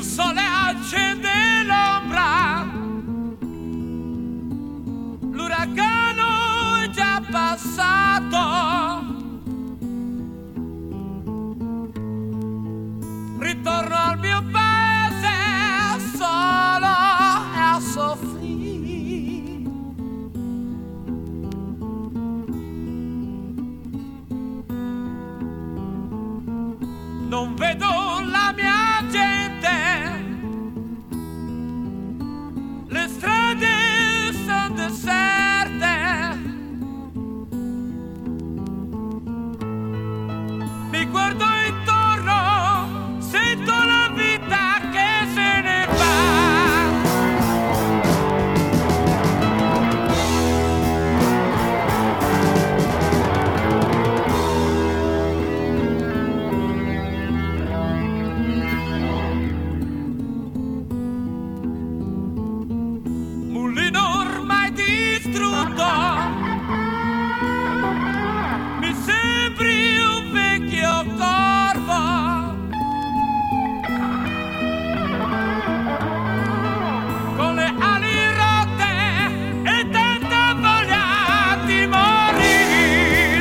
sole accende l'ombra, l'uragano è già passato, ritorno al mio paese solo e a soffrire. Non vedo la mia gente, le strade sono deserte, mi guardo intorno, sento la vita che se ne mi sembri un vecchio corvo, con le ali rotte e tanta voglia di morire.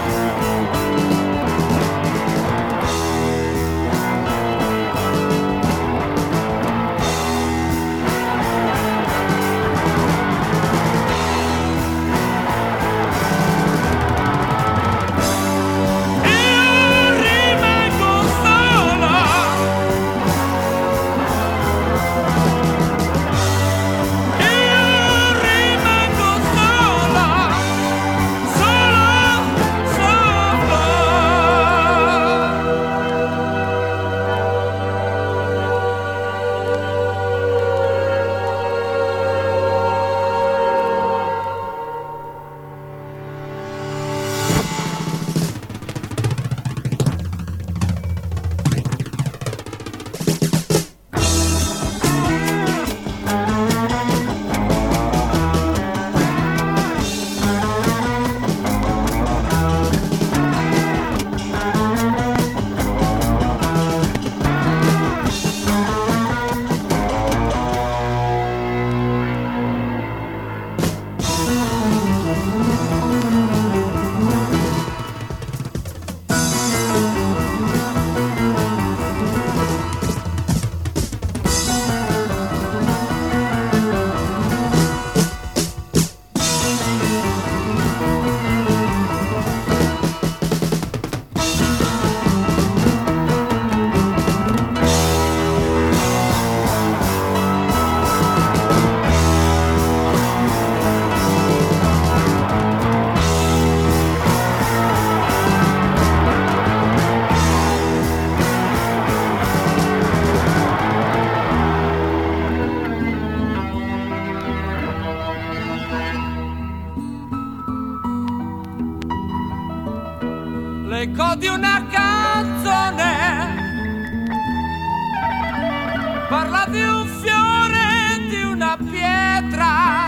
L'eco di una canzone parla di un fiore, di una pietra,